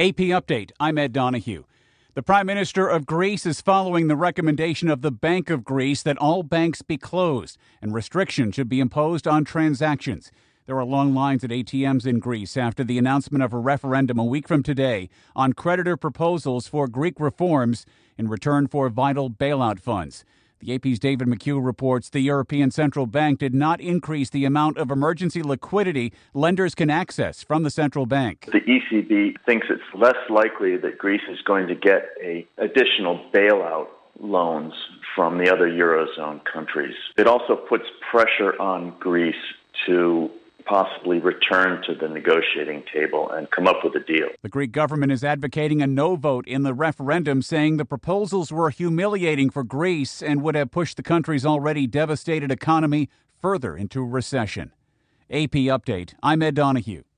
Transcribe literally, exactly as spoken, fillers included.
A P Update, I'm Ed Donahue. The Prime Minister of Greece is following the recommendation of the Bank of Greece that all banks be closed and restrictions should be imposed on transactions. There are long lines at A T Ms in Greece after the announcement of a referendum a week from today on creditor proposals for Greek reforms in return for vital bailout funds. The A P's David McHugh reports the European Central Bank did not increase the amount of emergency liquidity lenders can access from the central bank. The E C B thinks it's less likely that Greece is going to get a additional bailout loans from the other Eurozone countries. It also puts pressure on Greece to possibly return to the negotiating table and come up with a deal. The Greek government is advocating a no vote in the referendum, saying the proposals were humiliating for Greece and would have pushed the country's already devastated economy further into recession. A P Update, I'm Ed Donahue.